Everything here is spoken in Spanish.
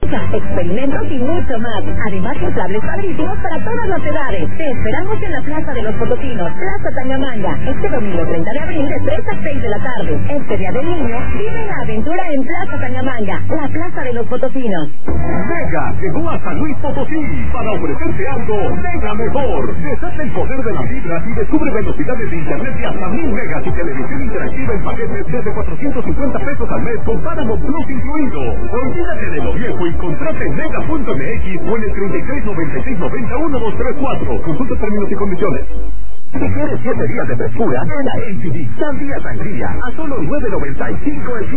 experimentos y mucho más. Además, inflables padrísimos para todas las edades. Te esperamos en la Plaza de los Pototinos, Plaza Tangamanga, este domingo 30 de abril de 3 a 6 de la tarde. Este día del niño, vive la aventura en Plaza Tangamanga, la Plaza de los Pototinos. Mega llegó a San Luis Potosí para ofrecerte algo mega mejor. Desata el poder de las fibras y descubre velocidades de internet de hasta 1000 megas y televisión interactiva en paquetes desde 450 pesos al mes con Paramount Plus incluido. Olvídate de lo viejo y contrate en mega.mx o en el 3396901234. Consulta términos y condiciones. Si quieres 7 días de frescura, en la MTV, sandía sangría a solo $9.95 el